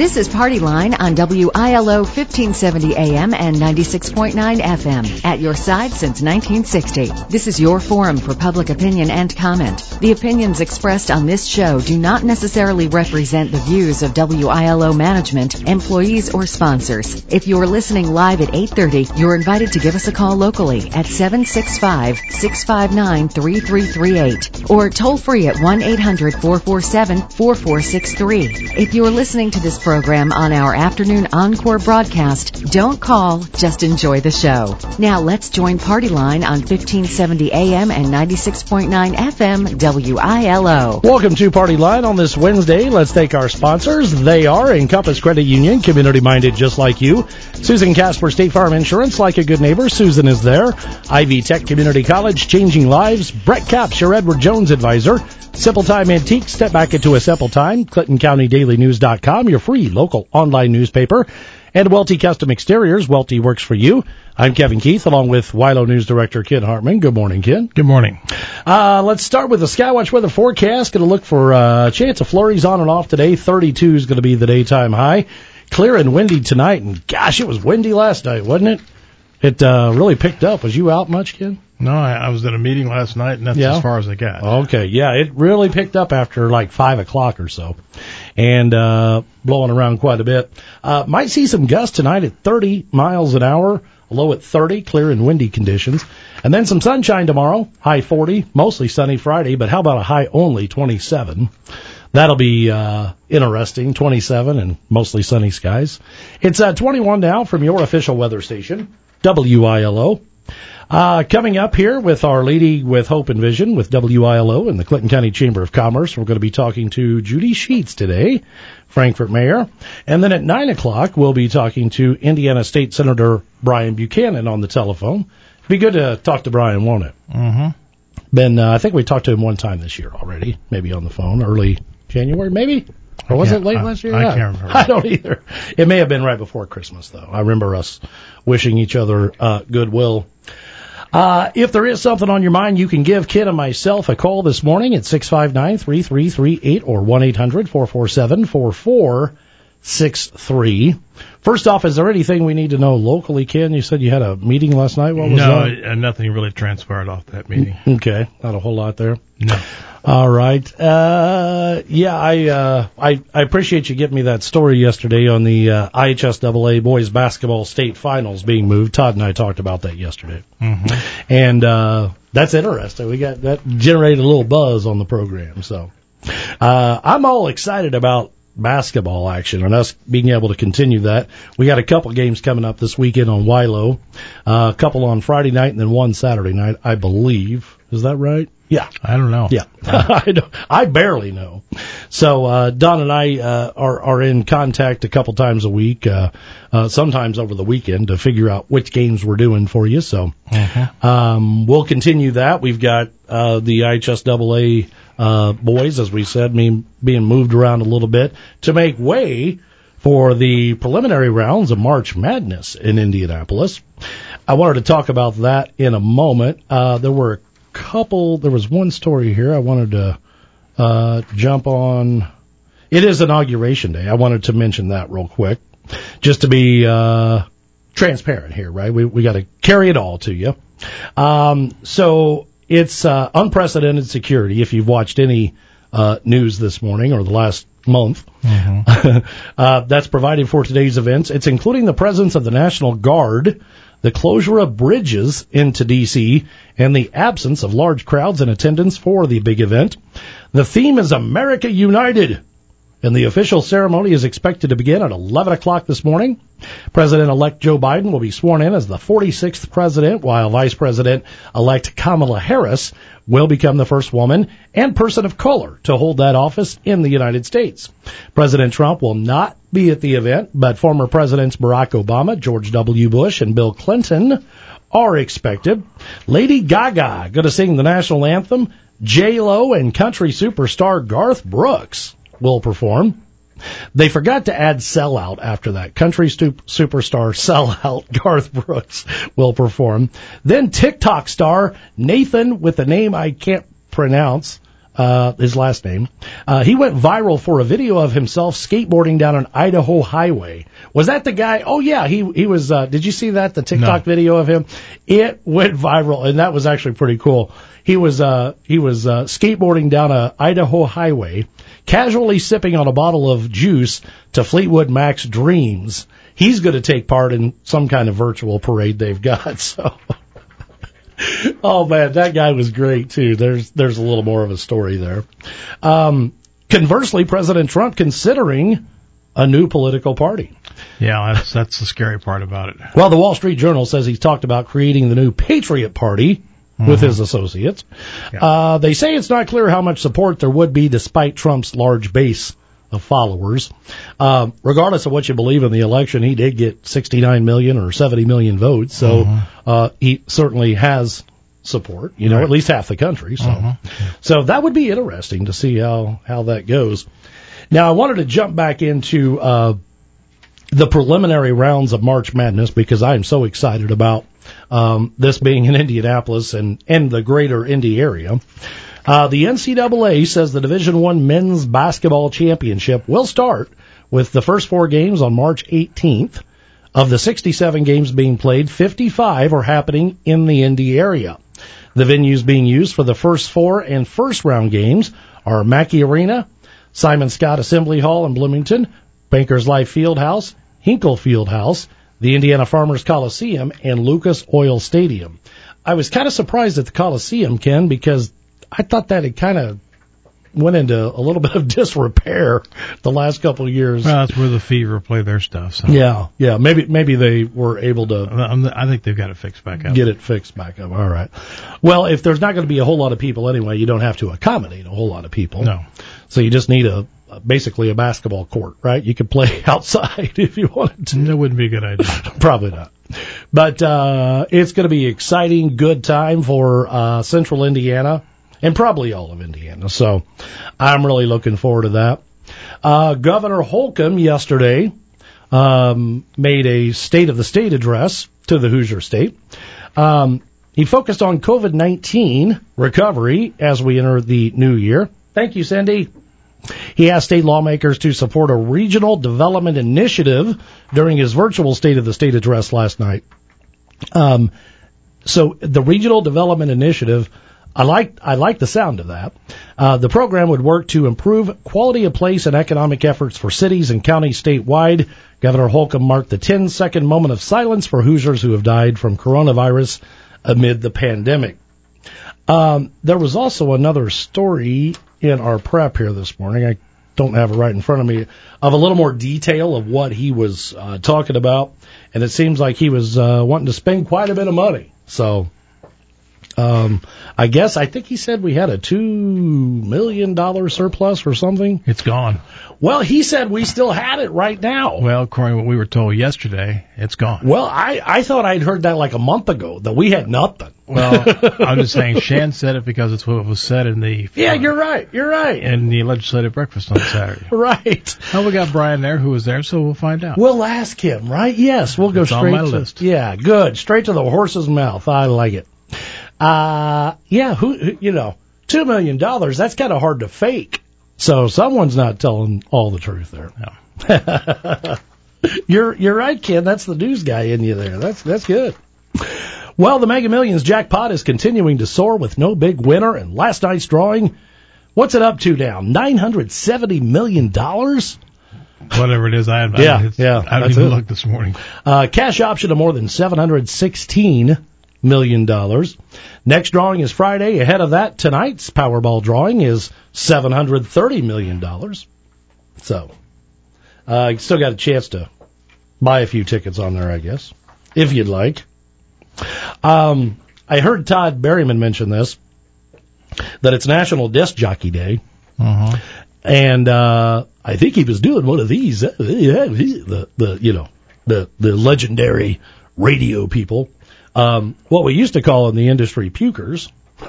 This is Party Line on WILO 1570 AM and 96.9 FM. At your side since 1960. This is your forum for public opinion and comment. The opinions expressed on this show do not necessarily represent the views of WILO management, employees, or sponsors. If you are listening live at 8:30, you're invited to give us a call locally at 765-659-3338 or toll free at 1-800-447-4463. If you are listening to this program on our afternoon encore broadcast, don't call, just enjoy the show. Now let's join Party Line on 1570 AM and 96.9 FM WILO. Welcome to Party Line on this Wednesday. Let's thank our sponsors. They are Encompass Credit Union, community-minded just like you. Susan Casper, State Farm Insurance, like a good neighbor. Susan is there. Ivy Tech Community College, changing lives. Brett Capps, your Edward Jones advisor. Simple Time Antique, step back into a simple time. ClintonCountyDailyNews.com, your free local online newspaper. And Welty Custom Exteriors, Welty works for you. I'm Kevin Keith, along with WILO News Director Ken Hartman. Good morning, Ken. Good morning. Let's start with the Skywatch weather forecast. Going to look for a chance of flurries on and off today. 32 is going to be the daytime high. Clear and windy tonight. And gosh, it was windy last night, wasn't it? It really picked up. Was you out much, Ken? No, I was at a meeting last night, and that's as far as I got. Okay, yeah, it really picked up after like 5 o'clock or so, and blowing around quite a bit. Might see some gusts tonight at 30 miles an hour, low at 30, clear and windy conditions. And then some sunshine tomorrow, high 40, mostly sunny Friday, but how about a high only 27? That'll be interesting, 27 and mostly sunny skies. It's 21 now from your official weather station, WILO. Coming up here with our Lady with Hope and Vision with WILO and the Clinton County Chamber of Commerce, we're going to be talking to Judy Sheets today, Frankfort Mayor. And then at 9 o'clock, we'll be talking to Indiana State Senator Brian Buchanan on the telephone. It'd be good to talk to Brian, won't it? Mm-hmm. I think we talked to him one time this year already, maybe on the phone, early January, maybe? Or was it late last year? I can't remember. I don't either. It may have been right before Christmas, though. I remember us wishing each other goodwill. If there is something on your mind, you can give Ken and myself a call this morning at 659-3338 or 1-800-447-4463. First off, is there anything we need to know locally, Ken? You said you had a meeting last night. What was that? No, nothing really transpired off that meeting. Okay, not a whole lot there. No. All right. I appreciate you getting me that story yesterday on the IHSAA boys basketball state finals being moved. Todd and I talked about that yesterday. Mm-hmm. And that's interesting. We got that generated a little buzz on the program. So I'm all excited about basketball action and us being able to continue that. We got a couple games coming up this weekend on WILO, a couple on Friday night and then one Saturday night, I believe. Is that right? Yeah. I don't know. Yeah. I barely know. So, Don and I, are in contact a couple times a week, sometimes over the weekend to figure out which games we're doing for you. So, we'll continue that. We've got, the IHSAA, boys, as we said, being moved around a little bit to make way for the preliminary rounds of March Madness in Indianapolis. I wanted to talk about that in a moment. There was one story here I wanted to jump on. It is Inauguration Day. I wanted to mention that real quick, just to be transparent here, right? We got to carry it all to you. So it's unprecedented security. If you've watched any news this morning or the last month, that's provided for today's events. It's including the presence of the National Guard, the closure of bridges into D.C., and the absence of large crowds in attendance for the big event. The theme is America United, and the official ceremony is expected to begin at 11 o'clock this morning. President-elect Joe Biden will be sworn in as the 46th president, while Vice President-elect Kamala Harris will become the first woman and person of color to hold that office in the United States. President Trump will not be at the event, but former Presidents Barack Obama, George W. Bush, and Bill Clinton are expected. Lady Gaga going to sing the national anthem. J-Lo and country superstar Garth Brooks will perform. They forgot to add sellout after that. Country superstar sellout Garth Brooks will perform. Then TikTok star Nathan, with a name I can't pronounce, his last name. He went viral for a video of himself skateboarding down an Idaho highway. Was that the guy? Oh yeah, he was, did you see that? The TikTok video of him? It went viral, and that was actually pretty cool. He was skateboarding down a Idaho highway, casually sipping on a bottle of juice to Fleetwood Mac's Dreams. He's going to take part in some kind of virtual parade they've got, so. Oh man, that guy was great too. There's a little more of a story there. Conversely, President Trump considering a new political party. Yeah, that's the scary part about it. Well, the Wall Street Journal says he's talked about creating the new Patriot Party with his associates. Yeah. They say it's not clear how much support there would be despite Trump's large base of followers. Regardless of what you believe in the election, he did get 69 million or 70 million votes, so he certainly has support, right. At least half the country. So that would be interesting to see how that goes. Now, I wanted to jump back into the preliminary rounds of March Madness because I am so excited about this being in Indianapolis and the greater Indy area. The NCAA says the Division I men's basketball championship will start with the first 4 games on March 18th. Of the 67 games being played, 55 are happening in the Indy area. The venues being used for the first 4 and first round games are Mackey Arena, Simon Scott Assembly Hall in Bloomington, Bankers Life Fieldhouse, Hinkle Fieldhouse, the Indiana Farmers Coliseum, and Lucas Oil Stadium. I was kind of surprised at the Coliseum, Ken, because I thought that it kind of went into a little bit of disrepair the last couple of years. Well, that's where the Fever play their stuff. So. Yeah. Maybe they were able to. I think they've got it fixed back up. Get it fixed back up. All right. Well, if there's not going to be a whole lot of people anyway, you don't have to accommodate a whole lot of people. No. So you just need basically a basketball court, right? You could play outside if you wanted to. That wouldn't be a good idea. Probably not. But it's going to be exciting, good time for Central Indiana. And probably all of Indiana. So I'm really looking forward to that. Governor Holcomb yesterday made a State of the State address to the Hoosier State. He focused on COVID-19 recovery as we enter the new year. Thank you, Cindy. He asked state lawmakers to support a regional development initiative during his virtual State of the State address last night. So the regional development initiative, I like the sound of that. The program would work to improve quality of place and economic efforts for cities and counties statewide. Governor Holcomb marked the 10-second moment of silence for Hoosiers who have died from coronavirus amid the pandemic. There was also another story in our prep here this morning. I don't have it right in front of me, of a little more detail of what he was talking about. And it seems like he was wanting to spend quite a bit of money. So I think he said we had a $2 million surplus or something. It's gone. Well, he said we still had it right now. Well, according to what we were told yesterday, it's gone. Well, I thought I'd heard that like a month ago, that we had nothing. Well, I'm just saying Shan said it because it's what was said in the... Yeah, you're right. In the legislative breakfast on Saturday. Right. Well, we got Brian there who was there, so we'll find out. We'll ask him, right? Yes, we'll go straight on my list. Yeah, good. Straight to the horse's mouth. I like it. $2 million, that's kind of hard to fake. So someone's not telling all the truth there. No. You're right, Ken. That's the news guy in you there. That's good. Well, the Mega Millions jackpot is continuing to soar with no big winner, and last night's drawing, what's it up to now? $970 million? Whatever it is, I haven't even looked this morning. Cash option of more than $716 million. Next drawing is Friday. Ahead of that, tonight's Powerball drawing is $730 million. So, you still got a chance to buy a few tickets on there, I guess, if you'd like. I heard Todd Berryman mention this, that it's National Disc Jockey Day. Uh-huh. And I think he was doing one of these, the legendary radio people. What we used to call in the industry pukers.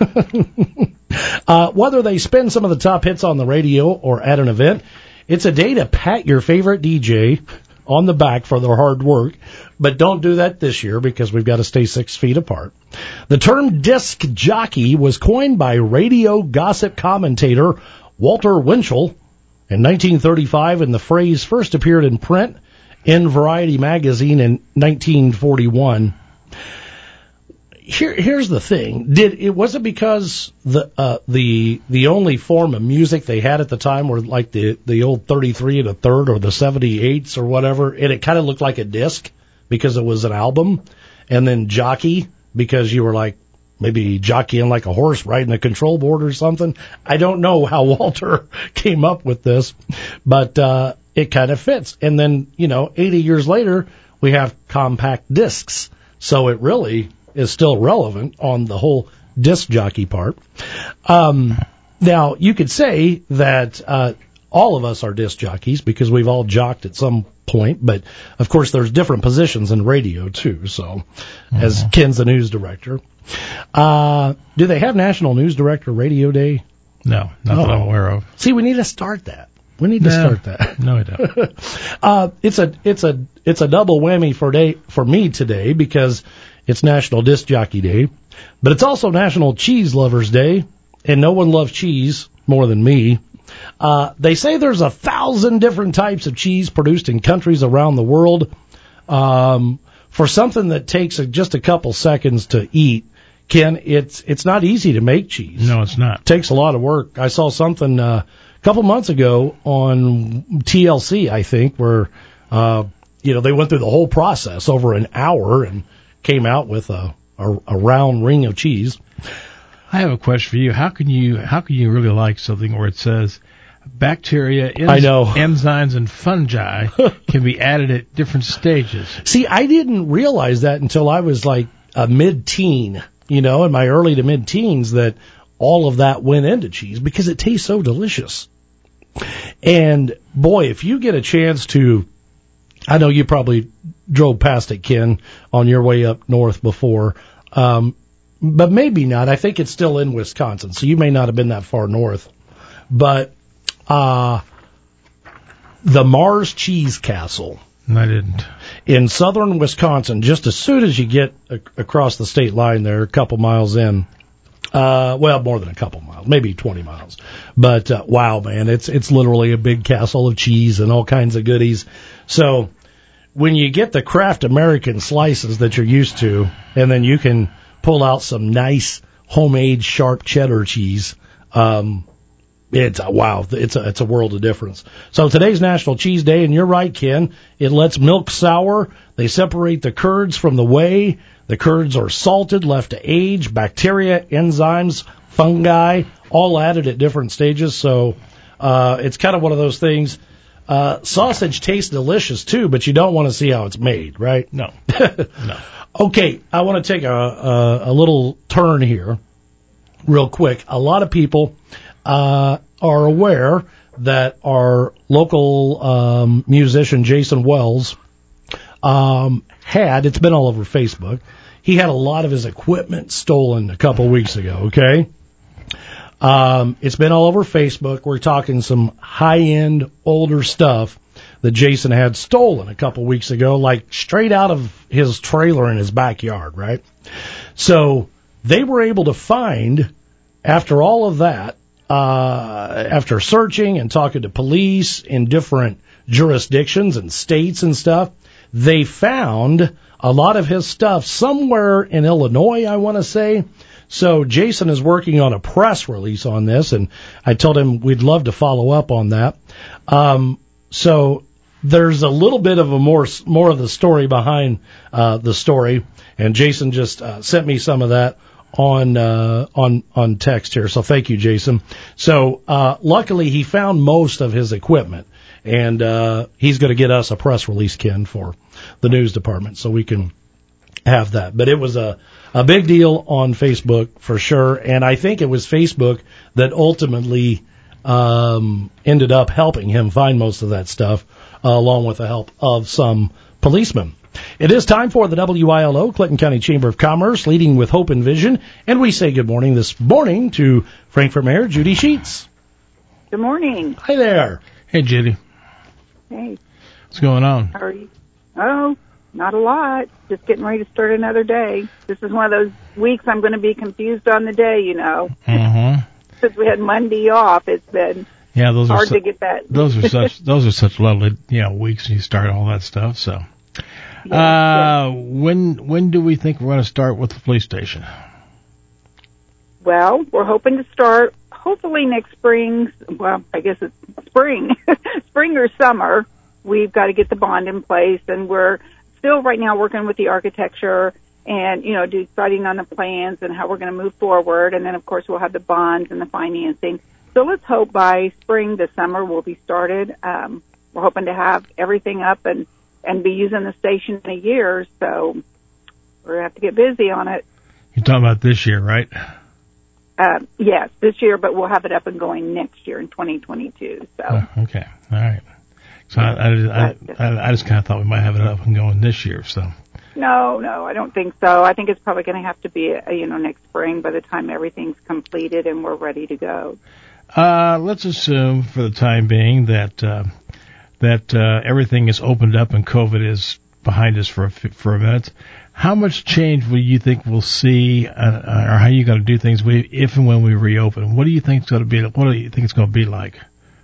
Whether they spin some of the top hits on the radio or at an event, it's a day to pat your favorite DJ on the back for their hard work. But don't do that this year because we've got to stay 6 feet apart. The term disc jockey was coined by radio gossip commentator Walter Winchell in 1935, and the phrase first appeared in print in Variety magazine in 1941. Here's the thing. Was it because the only form of music they had at the time were like the old 33 1/3 or the 78s or whatever, and it kind of looked like a disc because it was an album, and then jockey because you were like maybe jockeying like a horse riding a control board or something. I don't know how Walter came up with this, but it kind of fits. And then, 80 years later, we have compact discs. So it really is still relevant on the whole disc jockey part. Now, you could say that all of us are disc jockeys because we've all jocked at some point, but of course there's different positions in radio too. So, as Ken's the news director, do they have National News Director Radio Day? No, not that I'm aware of. See, we need to start that. We need to start that. No, I don't. It's a double whammy for me today because it's National Disc Jockey Day, but it's also National Cheese Lovers Day, and no one loves cheese more than me. They say there's 1,000 different types of cheese produced in countries around the world. For something that takes just a couple seconds to eat, Ken, it's not easy to make cheese. No, it's not. It takes a lot of work. I saw something a couple months ago on TLC, I think, where they went through the whole process over an hour and came out with a round ring of cheese. I have a question for you. How can you really like something where it says bacteria, enzymes, and fungi can be added at different stages? See, I didn't realize that until I was like a mid-teen, in my early to mid-teens, that all of that went into cheese because it tastes so delicious. And boy, if you get a chance to, I know you probably drove past it, Ken, on your way up north before, but maybe not. I think it's still in Wisconsin, so you may not have been that far north. But the Mars Cheese Castle. I didn't. In southern Wisconsin, just as soon as you get across the state line there, a couple miles in, more than a couple miles, maybe 20 miles. But wow, man, it's literally a big castle of cheese and all kinds of goodies. So when you get the Kraft American slices that you're used to, and then you can pull out some nice homemade sharp cheddar cheese, it's a world of difference. So today's National Cheese Day, and you're right, Ken, it lets milk sour. They separate the curds from the whey. The curds are salted, left to age. Bacteria, enzymes, fungi, all added at different stages. So it's kind of one of those things. Sausage tastes delicious too, but you don't want to see how it's made, right? No. No. Okay, I want to take a little turn here real quick. A lot of people are aware that our local musician, Jason Wells, it's been all over Facebook, he had a lot of his equipment stolen a couple weeks ago, okay? It's been all over Facebook. We're talking some high-end, older stuff that Jason had stolen a couple weeks ago, like straight out of his trailer in his backyard, right? So they were able to find, after all of that, after searching and talking to police in different jurisdictions and states and stuff, they found a lot of his stuff somewhere in Illinois, I want to say. So Jason is working on a press release on this, and I told him we'd love to follow up on that. So there's a little bit of more of the story behind the story, and Jason just sent me some of that on text here. So thank you, Jason. So luckily he found most of his equipment, and he's going to get us a press release, Ken, for the news department, so we can have that. But it was a big deal on Facebook for sure, and I think it was Facebook that ultimately ended up helping him find most of that stuff, along with the help of some policemen. It is time for the WILO, Clinton County Chamber of Commerce, leading with hope and vision, and we say good morning this morning to Frankfort Mayor Judy Sheets. Good morning. Hi there. Hey, Judy. Hey. What's going on? How are you? Oh, not a lot. Just getting ready to start another day. This is one of those weeks I'm going to be confused on the day, you know. Mm-hmm. Since we had Monday off, it's been hard to get that. Those are such lovely, weeks when you start all that stuff. So, when do we think we're going to start with the police station? Well, we're hoping to start hopefully next spring. Well, I guess it's spring, spring or summer. We've got to get the bond in place, and we're still right now working with the architecture and, deciding on the plans and how we're going to move forward. And then, of course, we'll have the bonds and the financing. So let's hope by spring to summer we'll be started. We're hoping to have everything up and be using the station in a year. So we're going to have to get busy on it. You're talking about this year, right? Yes, this year, but we'll have it up and going next year in 2022. So. Okay. All right. So I just kind of thought we might have it up and going this year. So. No, I don't think so. I think it's probably going to have to be, next spring by the time everything's completed and we're ready to go. Let's assume for the time being that everything is opened up and COVID is behind us for a minute. How much change will you think we'll see, or how are you going to do things if and when we reopen? What do you think it's going to be? What do you think it's going to be like?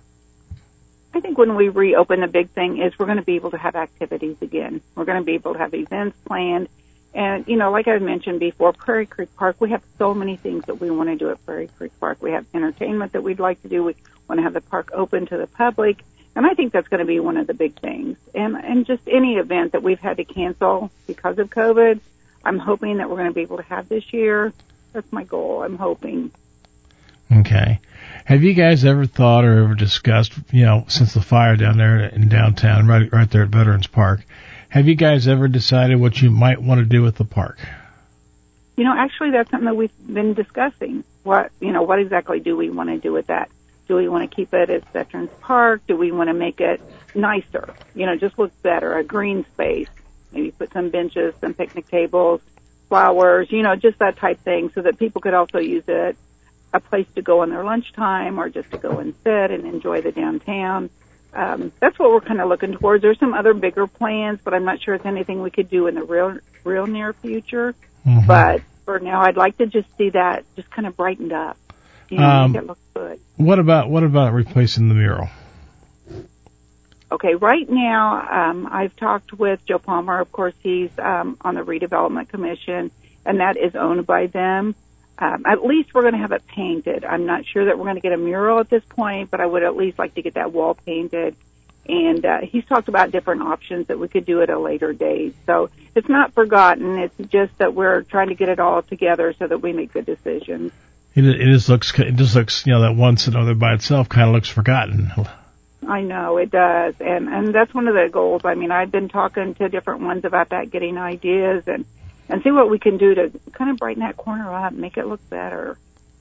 I think when we reopen, the big thing is we're going to be able to have activities again. We're going to be able to have events planned. And, like I mentioned before, Prairie Creek Park, we have so many things that we want to do at Prairie Creek Park. We have entertainment that we'd like to do. We want to have the park open to the public. And I think that's going to be one of the big things. And just any event that we've had to cancel because of COVID, I'm hoping that we're going to be able to have this year. That's my goal. I'm hoping. Okay. Have you guys ever thought or ever discussed, since the fire down there in downtown, right there at Veterans Park, have you guys ever decided what you might want to do with the park? Actually, that's something that we've been discussing. What exactly do we want to do with that? Do we want to keep it as Veterans Park? Do we want to make it nicer? Just look better, a green space. Maybe put some benches, some picnic tables, flowers, just that type thing so that people could also use it, a place to go on their lunchtime or just to go and sit and enjoy the downtown. That's what we're kind of looking towards. There's some other bigger plans, but I'm not sure it's anything we could do in the real near future. Mm-hmm. But for now, I'd like to just see that just kind of brightened up. Make it look good. What about replacing the mural? Okay, right now, I've talked with Joe Palmer. Of course, he's on the redevelopment commission, and that is owned by them. At least we're going to have it painted. I'm not sure that we're going to get a mural at this point, but I would at least like to get that wall painted. And he's talked about different options that we could do at a later date. So it's not forgotten. It's just that we're trying to get it all together so that we make good decisions. It just looks, that one sitting over there by itself kind of looks forgotten. I know, it does. And that's one of the goals. I mean, I've been talking to different ones about that, getting ideas and see what we can do to kind of brighten that corner up, make it look better.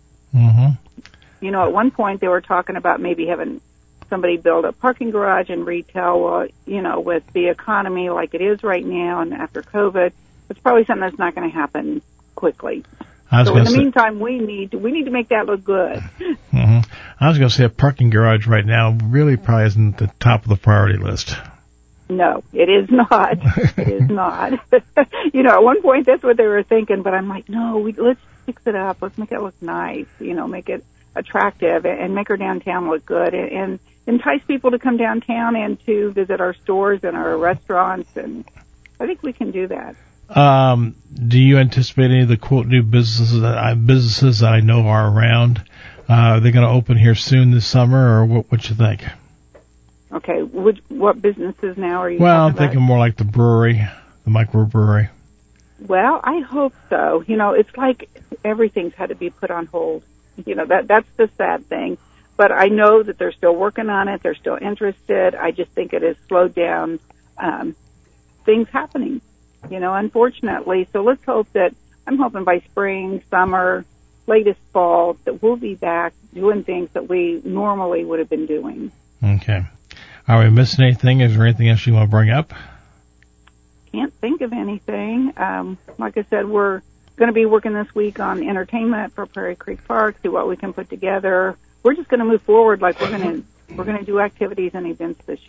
Mm-hmm. At one point they were talking about maybe having somebody build a parking garage and retail. Well, with the economy like it is right now and after COVID, it's probably something that's not going to happen quickly. So in the meantime, we need to make that look good. Mm-hmm. I was going to say a parking garage right now really probably isn't the top of the priority list. No, it is not. It is not. At one point that's what they were thinking, but I'm like, no, let's fix it up. Let's make it look nice. Make it attractive and make our downtown look good and entice people to come downtown and to visit our stores and our restaurants. And I think we can do that. Do you anticipate any of the quote new businesses that I know are around? Are they going to open here soon this summer, or what you think? Okay, what businesses now are you? Well, I'm thinking more like the brewery, the microbrewery. Well, I hope so. It's like everything's had to be put on hold. That's the sad thing. But I know that they're still working on it. They're still interested. I just think it has slowed down things happening. Unfortunately. So let's hope I'm hoping by spring, summer, latest fall, that we'll be back doing things that we normally would have been doing. Okay. Are we missing anything? Is there anything else you want to bring up? Can't think of anything. Like I said, we're going to be working this week on entertainment for Prairie Creek Park, see what we can put together. We're just going to move forward like we're going to do activities and events this year.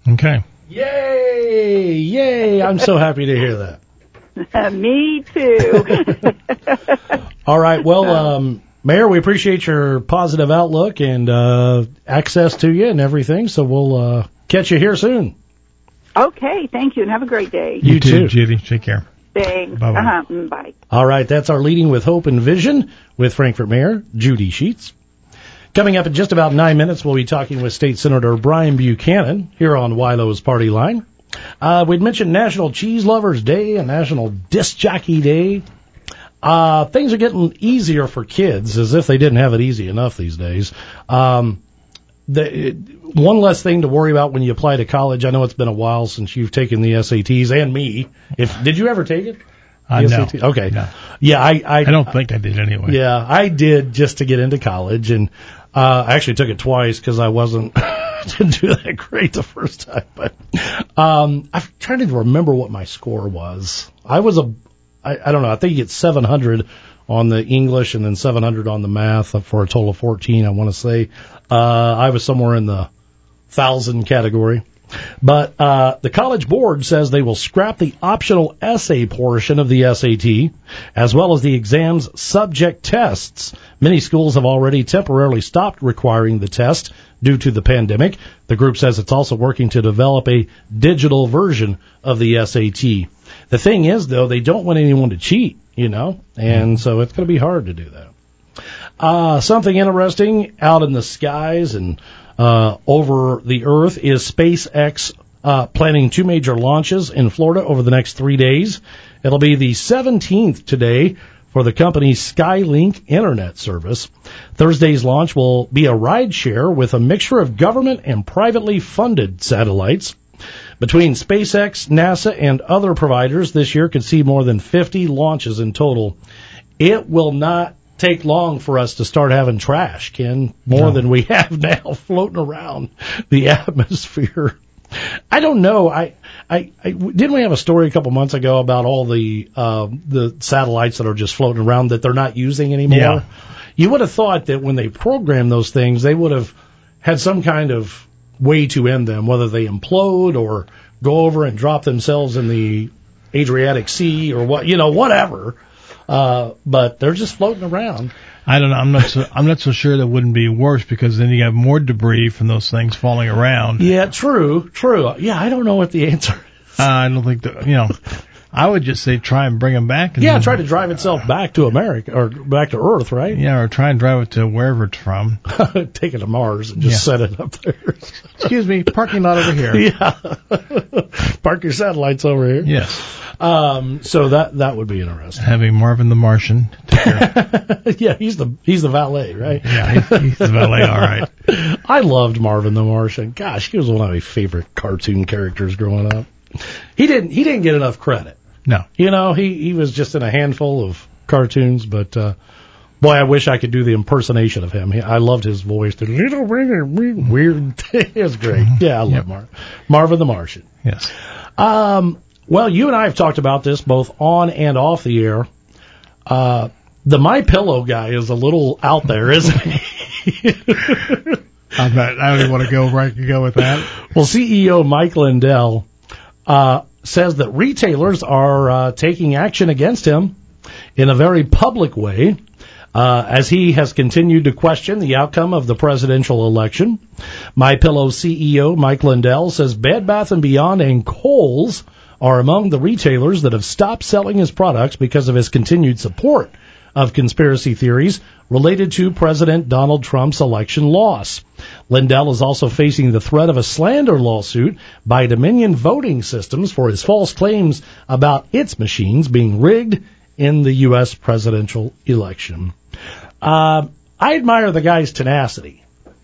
Okay. Yay! Yay! I'm so happy to hear that. Me too. All right. Well, Mayor, we appreciate your positive outlook and access to you and everything. So we'll catch you here soon. Okay, thank you, and have a great day. You too, Judy. Take care. Thanks. Bye-bye. Bye. All right. That's our Leading with Hope and Vision with Frankfort Mayor Judy Sheets. Coming up in just about 9 minutes, we'll be talking with State Senator Brian Buchanan here on Wilo's Party Line. We'd mentioned National Cheese Lovers Day and National Disc Jockey Day. Things are getting easier for kids, as if they didn't have it easy enough these days. One less thing to worry about when you apply to college. I know it's been a while since you've taken the SATs, and me. Did you ever take it? No. Okay. No. Yeah, I don't think I did anyway. Yeah, I did just to get into college, and I actually took it twice because I didn't do that great the first time. But I'm trying to remember what my score was. I don't know. I think you get 700 on the English and then 700 on the math for a total of 14. I want to say I was somewhere in the 1,000 category. But the College Board says they will scrap the optional essay portion of the SAT, as well as the exam's subject tests. Many schools have already temporarily stopped requiring the test due to the pandemic. The group says it's also working to develop a digital version of the SAT. The thing is, though, they don't want anyone to cheat, and so it's going to be hard to do that. Something interesting out in the skies and over the Earth is SpaceX planning 2 major launches in Florida over the next 3 days. It'll be the 17th today for the company's Skylink internet service. Thursday's launch will be a ride share with a mixture of government and privately funded satellites. Between SpaceX, NASA, and other providers, this year could see more than 50 launches in total. It will not take long for us to start having trash, Ken, more than we have now floating around the atmosphere. I don't know. Didn't we have a story a couple months ago about all the satellites that are just floating around that they're not using anymore? Yeah. You would have thought that when they programmed those things, they would have had some kind of way to end them, whether they implode or go over and drop themselves in the Adriatic Sea or whatever. But they're just floating around. I don't know. I'm not so sure that wouldn't be worse, because then you have more debris from those things falling around. Yeah, true. Yeah, I don't know what the answer is. I don't think that, I would just say try and bring them back. And try to drive itself back to America or back to Earth, right? Yeah, or try and drive it to wherever it's from. Take it to Mars and just set it up there. Excuse me, parking lot over here. Yeah. Park your satellites over here. Yes. So that would be interesting. Having Marvin the Martian take care. Yeah, he's the valet, right? Yeah, he's the valet, all right. I loved Marvin the Martian. Gosh, he was one of my favorite cartoon characters growing up. He didn't get enough credit. No. He was just in a handful of cartoons, but boy, I wish I could do the impersonation of him. I loved his voice. The little weird. It was great. Yeah, I love Marvin the Martian. Yes. Well, you and I have talked about this both on and off the air. The MyPillow guy is a little out there, isn't he? I don't even want to go with that. Well, CEO Mike Lindell says that retailers are taking action against him in a very public way as he has continued to question the outcome of the presidential election. MyPillow CEO Mike Lindell says Bed Bath & Beyond and Kohl's are among the retailers that have stopped selling his products because of his continued support of conspiracy theories related to President Donald Trump's election loss. Lindell is also facing the threat of a slander lawsuit by Dominion Voting Systems for his false claims about its machines being rigged in the U.S. presidential election. I admire the guy's tenacity.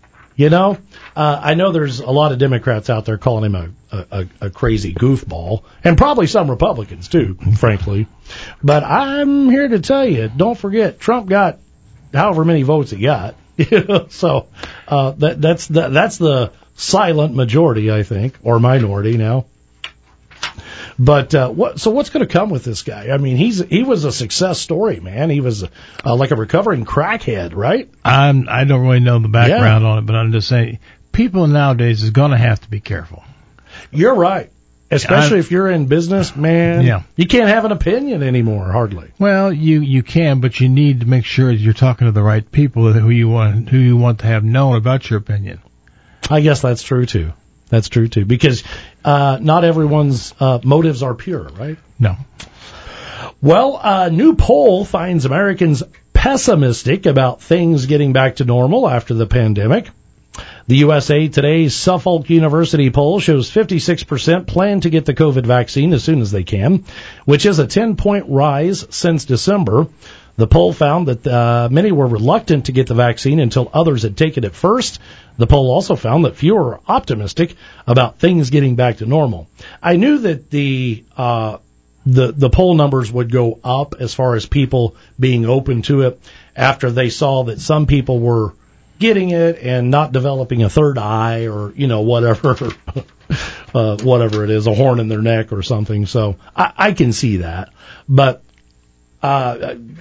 I know there's a lot of Democrats out there calling him a crazy goofball, and probably some Republicans too, frankly. But I'm here to tell you, don't forget, Trump got however many votes he got. So that's the silent majority, I think, or minority now. But what's going to come with this guy? I mean, he was a success story, man. He was like a recovering crackhead, right? I don't really know the background on it, but I'm just saying, people nowadays is going to have to be careful. You're right. Especially if you're in business, man. Yeah. You can't have an opinion anymore, hardly. Well, you can, but you need to make sure you're talking to the right people who you want to have known about your opinion. I guess that's true too. That's true too, because not everyone's motives are pure, right? No. Well, a new poll finds Americans pessimistic about things getting back to normal after the pandemic. The USA Today's Suffolk University poll shows 56% plan to get the COVID vaccine as soon as they can, which is a 10-point rise since December. The poll found that many were reluctant to get the vaccine until others had taken it first. The poll also found that fewer are optimistic about things getting back to normal. I knew that the poll numbers would go up as far as people being open to it after they saw that some people were getting it and not developing a third eye or, whatever, whatever it is, a horn in their neck or something. So I can see that. But, I'm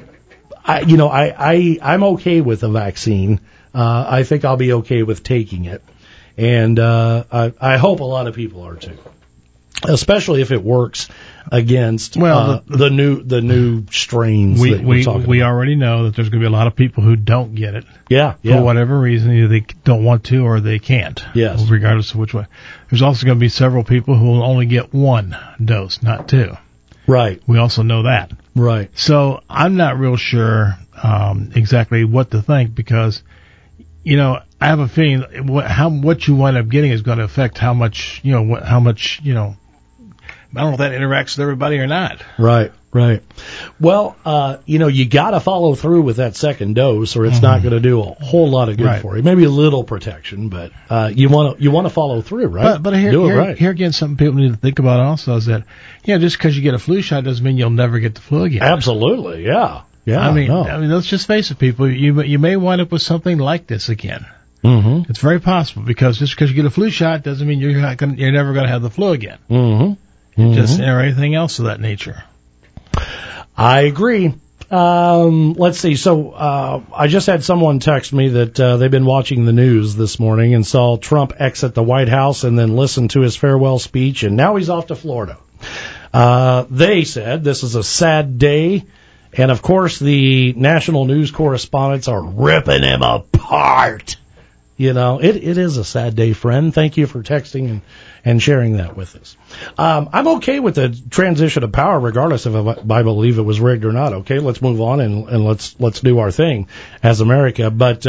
okay with the vaccine. I think I'll be okay with taking it. And, I hope a lot of people are too. Especially if it works against the new strains that we're talking about. We already know that there's going to be a lot of people who don't get it. Yeah. For whatever reason, either they don't want to or they can't. Yes. Regardless of which way. There's also going to be several people who will only get one dose, not two. Right. We also know that. Right. So I'm not real sure exactly what to think because, I have a feeling what you wind up getting is going to affect how much I don't know if that interacts with everybody or not. Right. Well, you got to follow through with that second dose, or it's not going to do a whole lot of good for you. Maybe a little protection, but you want to follow through, right? But here again, something people need to think about also is that just because you get a flu shot doesn't mean you'll never get the flu again. Absolutely, yeah. I mean, let's just face it, people. You may wind up with something like this again. Mm-hmm. It's very possible because just because you get a flu shot doesn't mean you're never going to have the flu again. Mm-hmm. Just or anything else of that nature. I agree. Let's see. So I just had someone text me that they've been watching the news this morning and saw Trump exit the White House and then listen to his farewell speech, and now he's off to Florida. They said this is a sad day, and of course the national news correspondents are ripping him apart. It is a sad day, friend. Thank you for texting and sharing that with us. I'm okay with the transition of power, regardless of if I believe it was rigged or not. Okay, let's move on and let's do our thing as America. But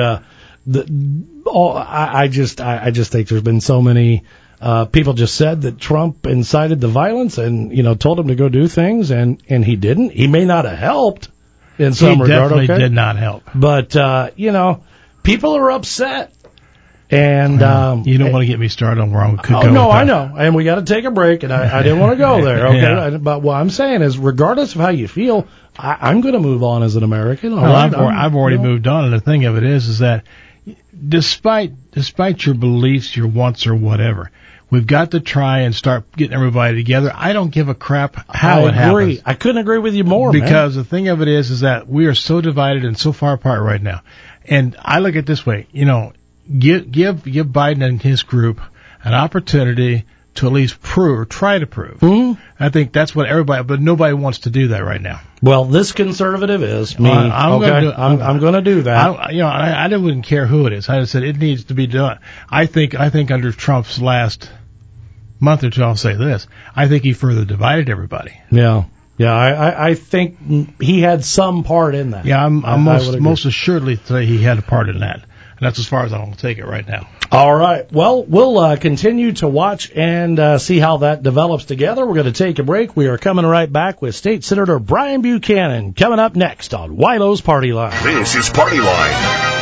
I just think there's been so many people just said that Trump incited the violence and told him to go do things and he didn't. He may not have helped in some regard. He definitely did not help. But people are upset. And you don't want to get me started on where I could go. Oh, no, I know. And we got to take a break, and I didn't want to go there. Okay, yeah. But what I'm saying is, regardless of how you feel, I'm going to move on as an American. I've already moved on, and the thing of it is that despite your beliefs, your wants, or whatever, we've got to try and start getting everybody together. I don't give a crap how it happens. I couldn't agree with you more, because the thing of it is that we are so divided and so far apart right now. And I look at it this way, Give Biden and his group an opportunity to at least prove or try to prove. Mm-hmm. I think that's what but nobody wants to do that right now. Well, this conservative is me. I'm going to do that. I wouldn't care who it is. I just said it needs to be done. I think under Trump's last month or two, I'll say this: I think he further divided everybody. Yeah. Yeah, I think he had some part in that. Yeah, I'm most assuredly say he had a part in that. And that's as far as I want to take it right now. All right. Well, we'll continue to watch and see how that develops together. We're going to take a break. We are coming right back with State Senator Brian Buchanan coming up next on Wilo's Party Line. This is Party Line.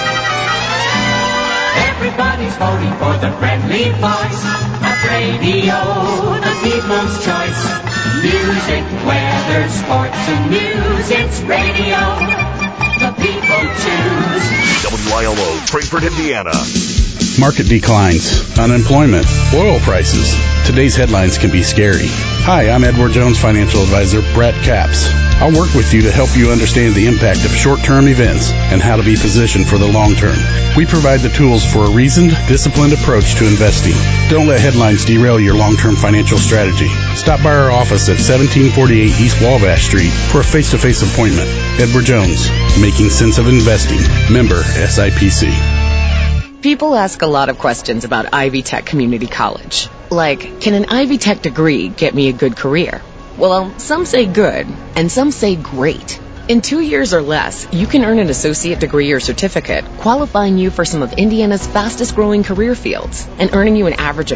Everybody's voting for the friendly voice of radio, the people's choice. Music, weather, sports, and news. It's radio. The people choose. WILO, Frankfort, Indiana. Market declines, unemployment, oil prices. Today's headlines can be scary. Hi, I'm Edward Jones financial advisor Brett Capps. I'll work with you to help you understand the impact of short-term events and how to be positioned for the long term. We provide the tools for a reasoned, disciplined approach to investing. Don't let headlines derail your long-term financial strategy. Stop by our office at 1748 East Wabash Street for a face-to-face appointment. Edward Jones, making sense of investing. Member SIPC. People ask a lot of questions about Ivy Tech Community College. Like, can an Ivy Tech degree get me a good career? Well, some say good, and some say great. In 2 years or less, you can earn an associate degree or certificate, qualifying you for some of Indiana's fastest-growing career fields, and earning you an average of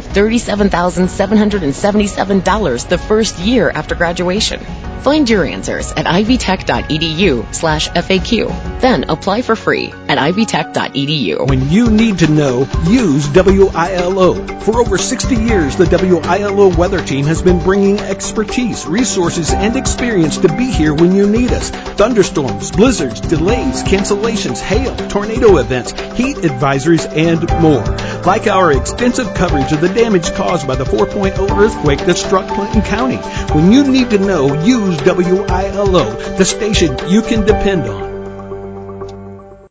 $37,777 the first year after graduation. Find your answers at ivytech.edu/FAQ. Then apply for free at ivytech.edu. When you need to know, use WILO. For over 60 years, the WILO weather team has been bringing expertise, resources, and experience to be here when you need us. Thunderstorms, blizzards, delays, cancellations, hail, tornado events, heat advisories, and more. Like our extensive coverage of the damage caused by the 4.0 earthquake that struck Clinton County. When you need to know, use WILO, the station you can depend on.